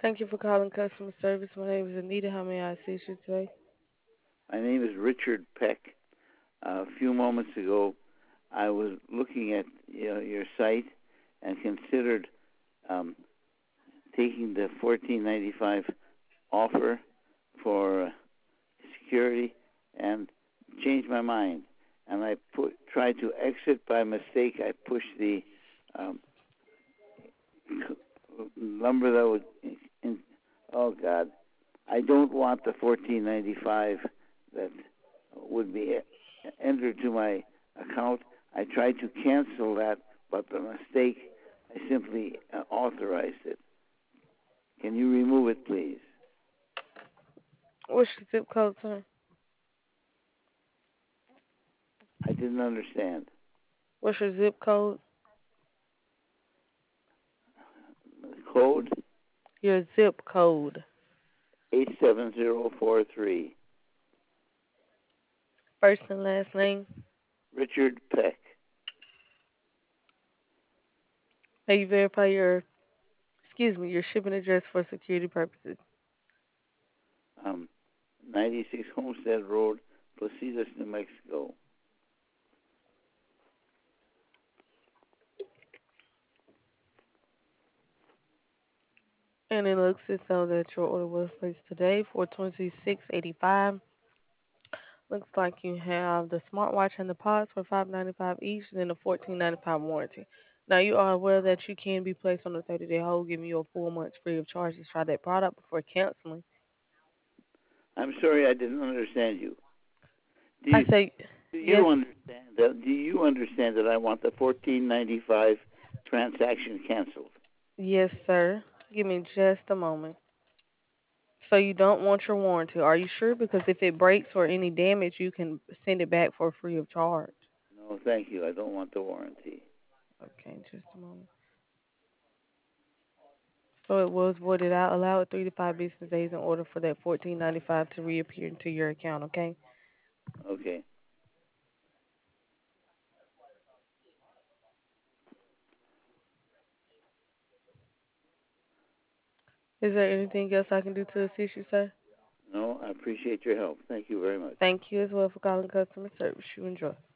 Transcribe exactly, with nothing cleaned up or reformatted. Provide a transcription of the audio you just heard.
Thank you for calling customer service. My name is Anita. How may I assist you today? My name is Richard Peck. Uh, a few moments ago, I was looking at you know, your site and considered um, taking the fourteen ninety-five offer for uh, security, and changed my mind. And I put tried to exit by mistake. I pushed the um, number that was in, in. Oh God, I don't want the fourteen ninety-five that would be entered to my account. I tried to cancel that, but by mistake, I simply uh, authorized it. Can you remove it, please? What's your zip code, sir? I didn't understand. What's your zip code? Code Your zip code. eight seven zero four three. First and last name. Richard Peck. May you verify your, excuse me, your shipping address for security purposes. Um, ninety-six Homestead Road, Placitas, New Mexico. And it looks as though that your order was placed today for twenty-six eighty-five. Looks like you have the smartwatch and the pods for five ninety-five each, and then a fourteen ninety-five warranty. Now you are aware that you can be placed on a thirty-day hold, giving you a full month free of charge to try that product before canceling. I'm sorry, I didn't understand you. Do I you, say do yes, you understand that? Do you understand that I want the fourteen ninety-five transaction canceled? yes, sir. Give me just a moment. So you don't want your warranty? Are you sure? Because if it breaks or any damage, you can send it back for free of charge. No, thank you. I don't want the warranty. Okay, just a moment. So it was voided out. Allow it three to five business days in order for that fourteen ninety five to reappear into your account. Okay. Okay. Is there anything else I can do to assist you, sir? No, I appreciate your help. Thank you very much. Thank you as well for calling customer service. You enjoy.